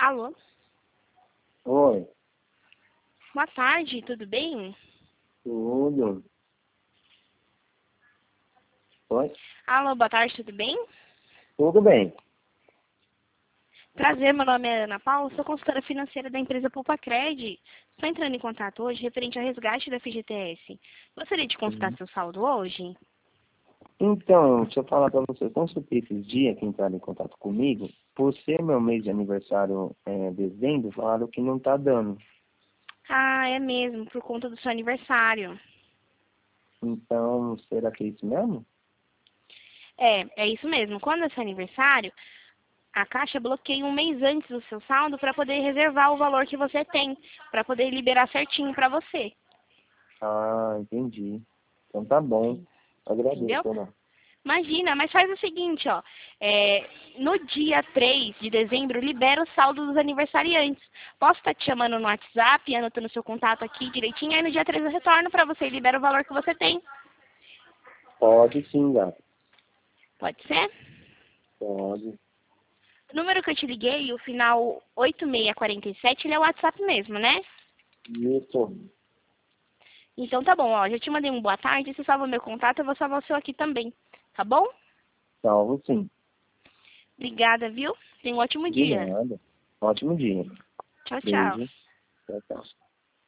Alô? Oi, Boa tarde, tudo bem? tudo. Oi, Alô, boa tarde, tudo bem? tudo bem. Prazer, meu nome é Ana Paula, sou consultora financeira da empresa Poupa-Cred. Estou entrando em contato hoje referente ao resgate da FGTS. Gostaria de consultar Uhum. seu saldo hoje? Então, deixa eu falar para você, eu consultei esses dias que entraram em contato comigo, por ser meu mês de aniversário dezembro, falaram que não tá dando. Ah, é mesmo, por conta do seu aniversário. Então, será que é isso mesmo? É isso mesmo. Quando é seu aniversário, a Caixa bloqueia um mês antes do seu saldo para poder reservar o valor que você tem, para poder liberar certinho para você. Ah, entendi. Então tá bom. Entendeu? Agradeço, Ana. Imagina, mas faz o seguinte, ó. No dia 3 de dezembro, libera o saldo dos aniversariantes. Posso estar te chamando no WhatsApp, anotando seu contato aqui direitinho, aí no dia 3 eu retorno para você e libera o valor que você tem. Pode sim, gato. Pode ser? Pode. O número que eu te liguei, o final 8647, ele é o WhatsApp mesmo, né? Isso. Então tá bom, ó. Já te mandei um boa tarde, você salva meu contato, eu vou salvar o seu aqui também. Tá bom? Salvo sim. Obrigada, viu? Tenha um ótimo De dia. nada. Ótimo dia. Tchau, tchau. Beijo. Tchau, tchau.